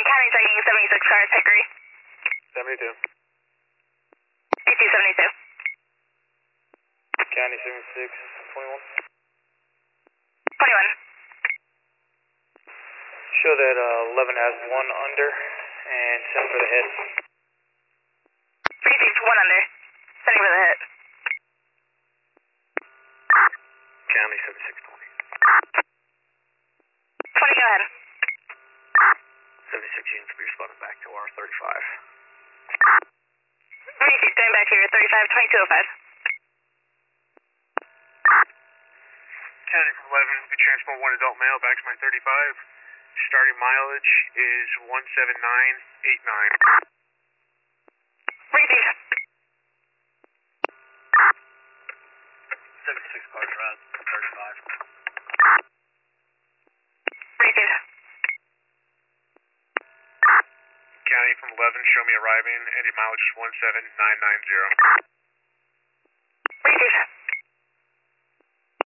County checking 76 cars, Hickory. 72. AC 72. County 76, 21. 21. Show that 11 has one under and send for the hit. Received, one under. Sending for the hit. County 7620. 20, go ahead. 76 units will be responding back to R35. Received, going back here, 35, 2205. County from 11, we transport one adult male back to my 35. Starting mileage is 17989. Received. 76 car drive, 35. Received. County from 11, show me arriving, and your mileage is 17990.